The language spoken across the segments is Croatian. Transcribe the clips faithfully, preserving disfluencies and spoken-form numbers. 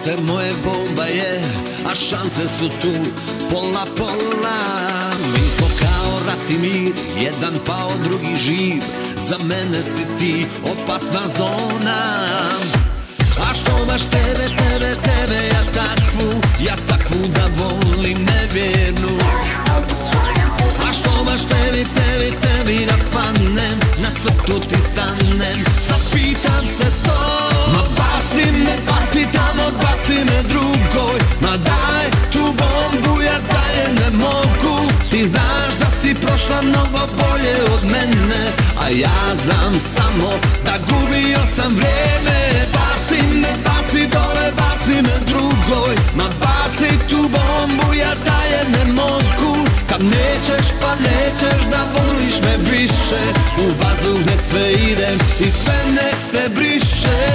Srce moje bomba je, a šanse su tu pola pola. Mi smo kao rat i mir, jedan pao, drugi živ. Za mene si ti opasna zona. A što baš tebe, tebe, tebe, ja takvu, ja takvu da volim nevjernu. A što baš tebi, tebi, tebi da padnem, na crtu ti stanem, sad pitam se to. Ma baci me, baci tamo, baci me drugoj, ma daj tu bombu, ja dalje ne mogu. Ti znaš da si prošla mnogo bolje od mene, a ja znam samo da gubio sam vrijeme. Baci me, baci dole, baci me drugoj, ma baci tu bombu, ja dalje ne mogu. Kad nećeš pa nećeš da voliš me više, u vazduh nek sve idem i sve nek se briše.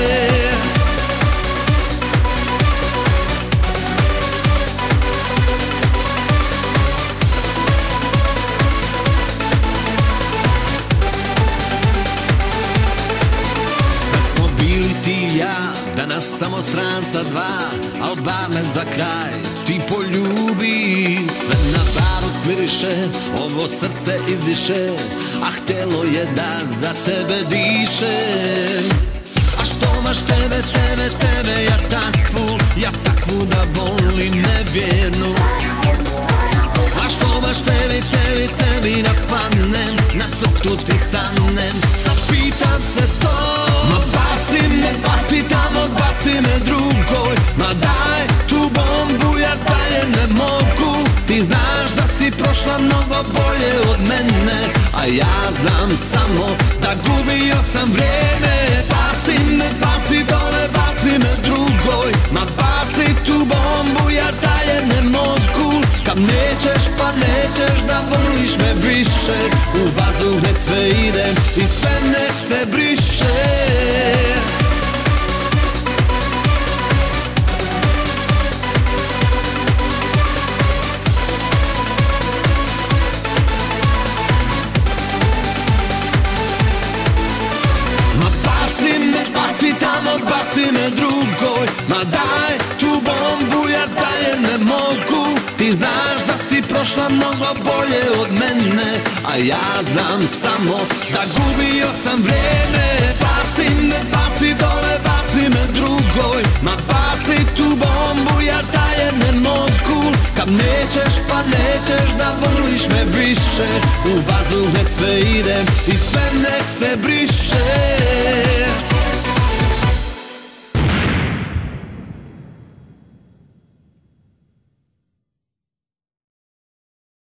Danas samo stranca dva, al bar me za kraj ti poljubi. Sve na barut miriše, ovo srce izdiše, a htjelo je da za tebe diše. A što baš tebe, tebe, tebe, ja takvu, ja takvu da volim nevjernu. A što baš tebi, tebi, tebi napadnem, na crtu ti stanem, sad pitam se to. Ma baci me, baci tamo, baci me drugoj, ma daj tu bombu, ja dalje ne mogu. Ti znaš da si prošla mnogo bolje od mene, a ja znam samo da gubio sam vrijeme. Baci me, baci dole, baci me drugoj, ma baci tu bombu, ja dalje ne mogu. Kad nećeš pa nećeš da voliš me više, u vazduh nek sve idem i sve nek se briše. Ma baci me, baci tamo, baci me drugoj, ma daj tu bombu, ja dalje ne mogu. Ti znaš da si prošla mnogo bolje od mene, a ja znam samo da gubio sam vrijeme. Baci me, baci dole, baci me drugoj, ma baci tu bombu, ja dalje ne mogu. Kad nećeš pa nećeš da voliš me više, u vazduh nek sve idem i sve nek se briše.